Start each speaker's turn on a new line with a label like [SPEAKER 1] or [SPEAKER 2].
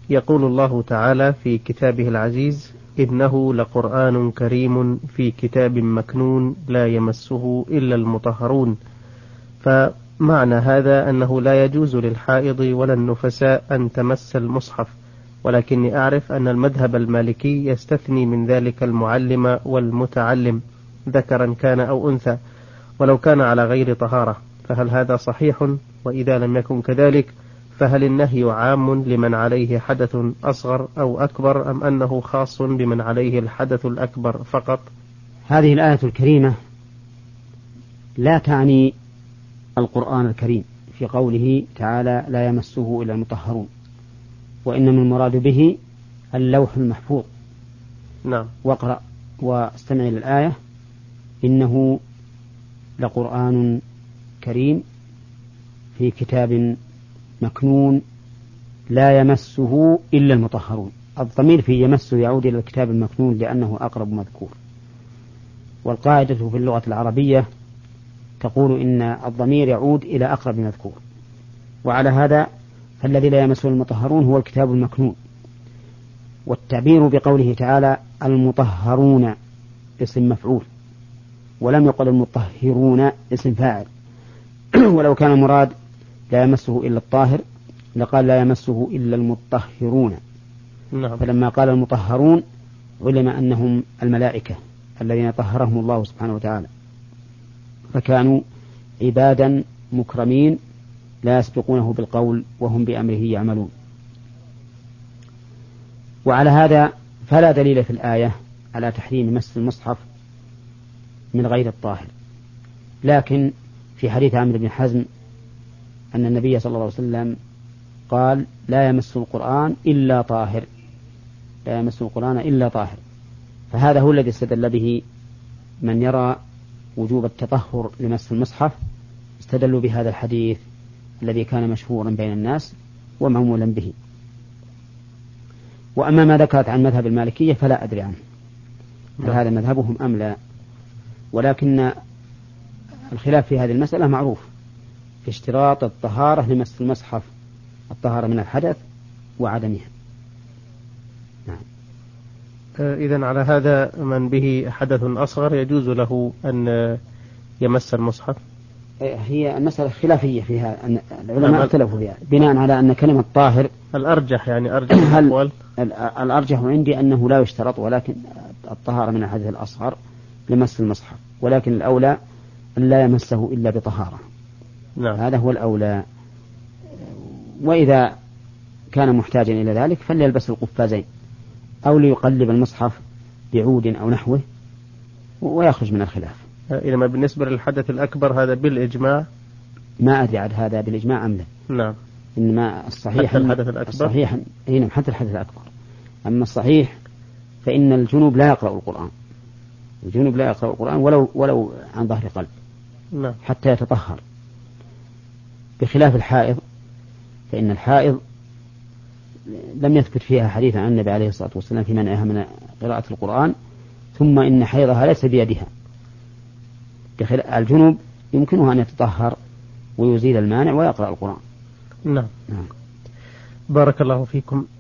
[SPEAKER 1] يقول الله تعالى في كتابه العزيز: إنه لقرآن كريم في كتاب مكنون لا يمسه إلا المطهرون. فمعنى هذا أنه لا يجوز للحائض ولا النفساء أن تمس المصحف، ولكني أعرف أن المذهب المالكي يستثني من ذلك المعلم والمتعلم ذكرا كان أو أنثى ولو كان على غير طهارة، فهل هذا صحيح؟ وإذا لم يكن كذلك فهل النهي عام لمن عليه حدث أصغر أو أكبر، أم أنه خاص بمن عليه الحدث الأكبر فقط؟
[SPEAKER 2] هذه الآية الكريمة لا تعني القرآن الكريم في قوله تعالى لا يمسه إلا المطهرون، وإنما المراد به اللوح المحفوظ.
[SPEAKER 1] نعم.
[SPEAKER 2] واقرأ واستمع إلى الآية: إنه لقرآن كريم في كتاب مكنون لا يمسه إلا المطهرون. الضمير في يمسه يعود إلى الكتاب المكنون لأنه أقرب مذكور، والقاعدة في اللغة العربية تقول إن الضمير يعود إلى أقرب مذكور، وعلى هذا فالذي لا يمسه المطهرون هو الكتاب المكنون. والتعبير بقوله تعالى المطهرون اسم مفعول، ولم يقل المطهرون اسم فاعل ولو كان المراد لا يمسه إلا الطاهر لقال لا يمسه إلا المطهرون.
[SPEAKER 1] نعم.
[SPEAKER 2] فلما قال المطهرون علم أنهم الملائكة الذين طهرهم الله سبحانه وتعالى، فكانوا عبادا مكرمين لا يسبقونه بالقول وهم بأمره يعملون. وعلى هذا فلا دليل في الآية على تحريم مس المصحف من غير الطاهر، لكن في حديث عمرو بن حزم أن النبي صلى الله عليه وسلم قال لا يمس القرآن إلا طاهر، لا يمس القرآن إلا طاهر، فهذا هو الذي استدل به من يرى وجوب التطهر لمس المصحف، استدلوا بهذا الحديث الذي كان مشهورا بين الناس ومعمولا به. وأما ما ذكرت عن مذهب المالكية فلا أدري عنه، هل هذا مذهبهم أم لا، ولكن الخلاف في هذه المسألة معروف في اشتراط الطهارة لمس المصحف، الطهارة من الحدث وعدمها. نعم.
[SPEAKER 1] إذن على هذا من به حدث أصغر يجوز له أن يمس المصحف؟
[SPEAKER 2] هي المسألة خلافية فيها، أن العلماء اختلفوا فيها بناء على أن كلمة طاهر
[SPEAKER 1] الأرجح، يعني أرجح الأقوال.
[SPEAKER 2] الأرجح عندي أنه لا يشترط، ولكن الطهارة من الحدث الأصغر لمس المصحف، ولكن الأولى أن لا يمسه إلا بطهارة.
[SPEAKER 1] نعم.
[SPEAKER 2] هذا هو الأولى. وإذا كان محتاجا إلى ذلك فليلبس القفازين أو ليقلب المصحف بعود أو نحوه ويخرج من الخلاف.
[SPEAKER 1] إنما بالنسبة للحدث الأكبر هذا بالإجماع
[SPEAKER 2] ما أدري عن هذا بالإجماع أم لا.
[SPEAKER 1] نعم.
[SPEAKER 2] إنما الصحيح
[SPEAKER 1] حتى الحدث الأكبر.
[SPEAKER 2] الصحيح حتى الحدث الأكبر. أما الصحيح فإن الجنوب لا يقرأ القرآن، الجنوب لا يقرأ القرآن ولو عن ظهر قلب.
[SPEAKER 1] نعم.
[SPEAKER 2] حتى يتطهر، بخلاف الحائض، فإن الحائض لم يثبت فيها حديث عن النبي عليه الصلاة والسلام في منعها من قراءة القرآن، ثم إن حيضها ليس بيدها. الجنوب يمكنها أن يتطهر ويزيل المانع ويقرأ القرآن.
[SPEAKER 1] نعم. بارك الله فيكم.